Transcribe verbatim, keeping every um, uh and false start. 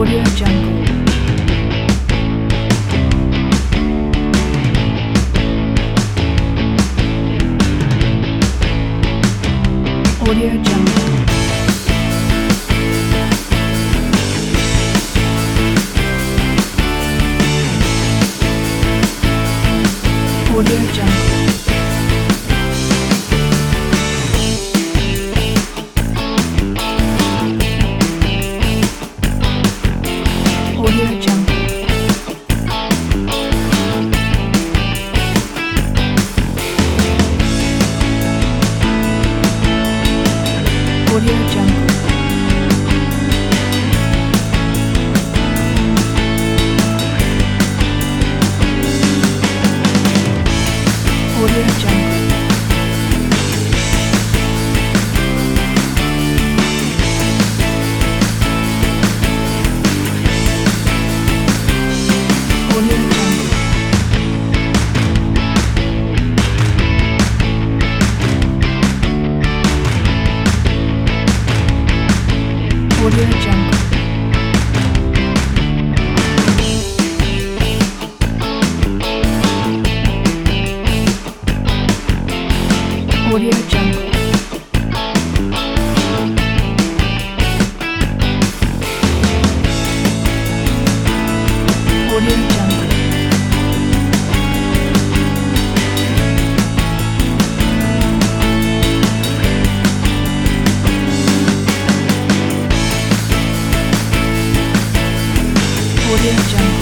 Audio Jungle. Audio Jungle. Audio Jungle. Audio Jungle. Audio Jungle. Audio Jungle. Audio Jungle. Audio Jungle. Audio Jungle. Audio Jungle. Audio Jungle.